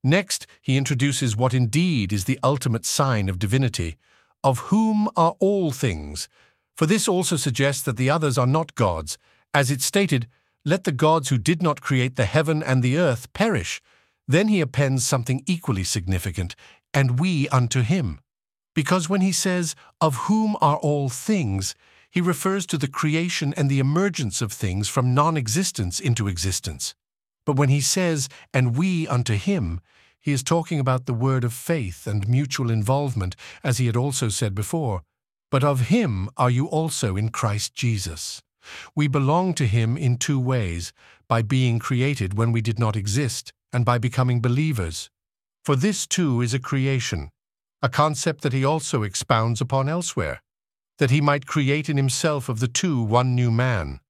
Next, he introduces what indeed is the ultimate sign of divinity, of whom are all things. For this also suggests that the others are not gods. As it stated, let the gods who did not create the heaven and the earth perish. Then he appends something equally significant, and we unto him. Because when he says, of whom are all things, he refers to the creation and the emergence of things from non-existence into existence. But when he says, and we unto him, he is talking about the word of faith and mutual involvement, as he had also said before. But of him are you also in Christ Jesus. We belong to him in two ways, by being created when we did not exist, and by becoming believers. For this too is a creation, a concept that he also expounds upon elsewhere, that he might create in himself of the two one new man.